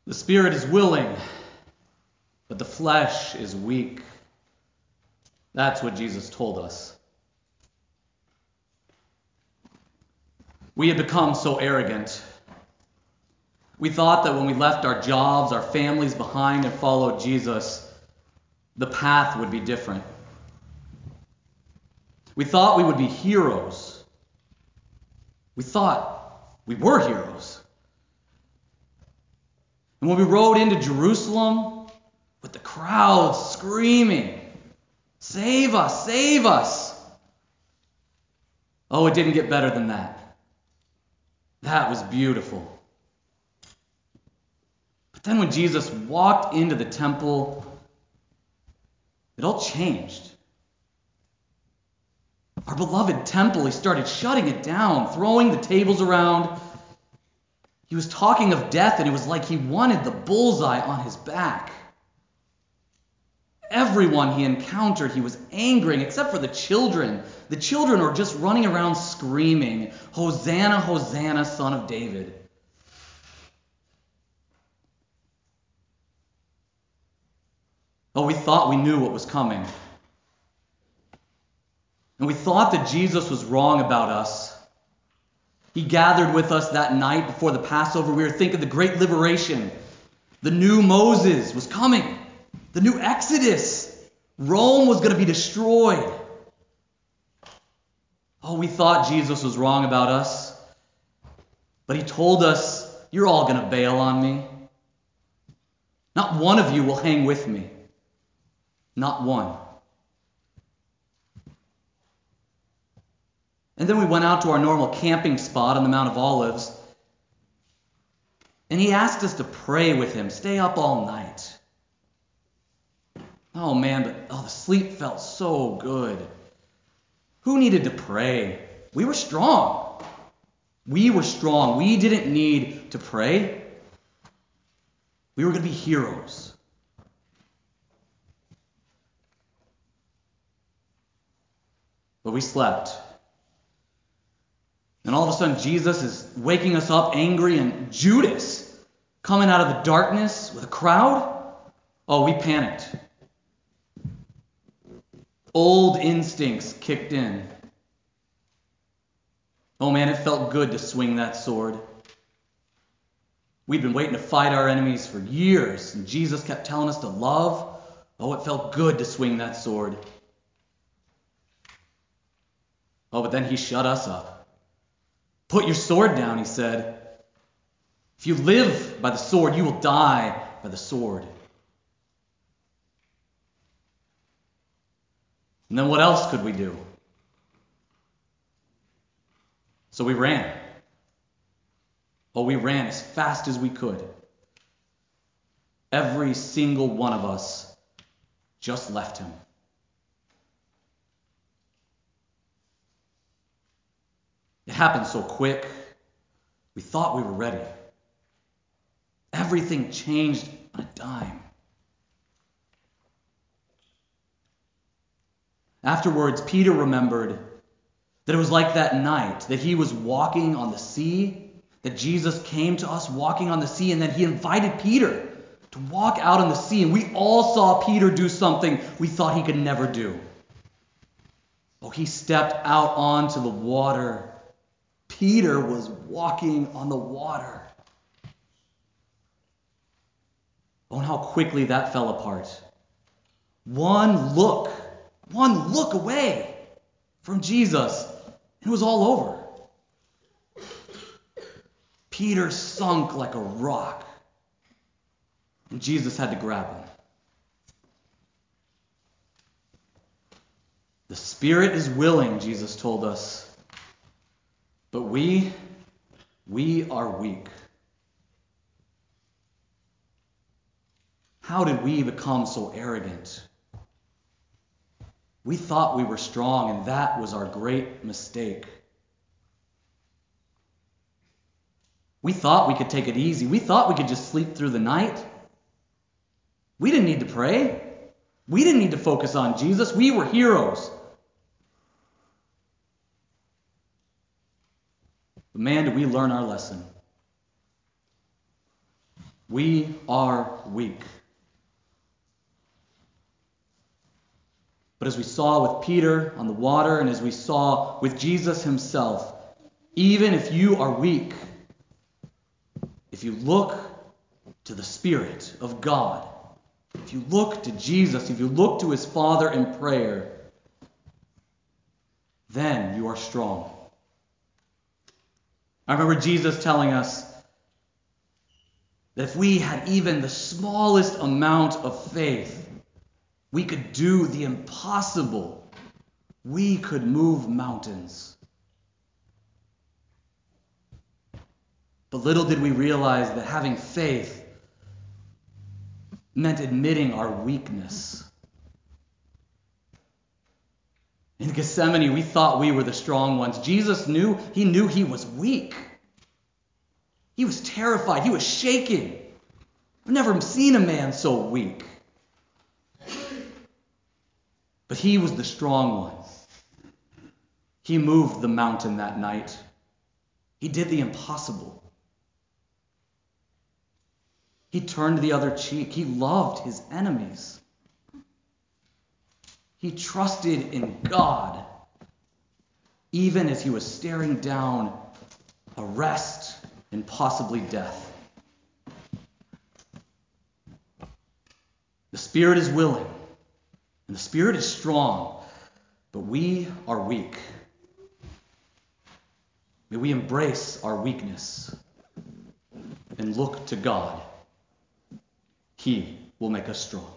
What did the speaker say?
The spirit is willing, but the flesh is weak. That's what Jesus told us. We had become so arrogant. We thought that when we left our jobs, our families behind and followed Jesus, the path would be different. We thought we would be heroes. We thought we were heroes. And when we rode into Jerusalem with the crowds screaming, "Save us, save us!" Oh, it didn't get better than that. That was beautiful. But then when Jesus walked into the temple, it all changed. Our beloved temple, he started shutting it down, throwing the tables around. He was talking of death, and it was like he wanted the bullseye on his back. Everyone he encountered, he was angering, except for the children. The children are just running around screaming, "Hosanna, Hosanna, Son of David." Oh, we thought we knew what was coming. And we thought that Jesus was wrong about us. He gathered with us that night before the Passover. We were thinking the great liberation. The new Moses was coming. The new Exodus. Rome was going to be destroyed. Oh, we thought Jesus was wrong about us. But he told us, "You're all going to bail on me. Not one of you will hang with me. Not one." And then we went out to our normal camping spot on the Mount of Olives. And he asked us to pray with him, stay up all night. Oh man, but the sleep felt so good. Who needed to pray? We were strong. We were strong. We didn't need to pray. We were going to be heroes. But we slept. And all of a sudden, Jesus is waking us up angry, and Judas coming out of the darkness with a crowd. Oh, we panicked. Old instincts kicked in. Oh man, it felt good to swing that sword. We'd been waiting to fight our enemies for years, and Jesus kept telling us to love. Oh, it felt good to swing that sword. Oh, but then he shut us up. "Put your sword down," he said. "If you live by the sword, you will die by the sword." And then what else could we do? So we ran. Oh, we ran as fast as we could. Every single one of us just left him. It happened so quick. We thought we were ready. Everything changed on a dime. Afterwards, Peter remembered that it was like that night that he was walking on the sea, that Jesus came to us walking on the sea, and then he invited Peter to walk out on the sea. And we all saw Peter do something we thought he could never do. Oh, he stepped out onto the water. Peter was walking on the water. Oh, and how quickly that fell apart. One look away from Jesus, and it was all over. Peter sunk like a rock, and Jesus had to grab him. The spirit is willing, Jesus told us, but we are weak. How did we become so arrogant? We thought we were strong, and that was our great mistake. We thought we could take it easy. We thought we could just sleep through the night. We didn't need to pray. We didn't need to focus on Jesus. We were heroes. But man, did we learn our lesson. We are weak. But as we saw with Peter on the water, and as we saw with Jesus himself, even if you are weak, if you look to the Spirit of God, if you look to Jesus, if you look to his Father in prayer, then you are strong. I remember Jesus telling us that if we had even the smallest amount of faith, we could do the impossible. We could move mountains. But little did we realize that having faith meant admitting our weakness. In Gethsemane, we thought we were the strong ones. Jesus knew he was weak. He was terrified. He was shaking. I've never seen a man so weak. But he was the strong one. He moved the mountain that night. He did the impossible. He turned the other cheek. He loved his enemies. He trusted in God, even as he was staring down arrest and possibly death. The Spirit is willing, and the Spirit is strong, but we are weak. May we embrace our weakness and look to God. He will make us strong.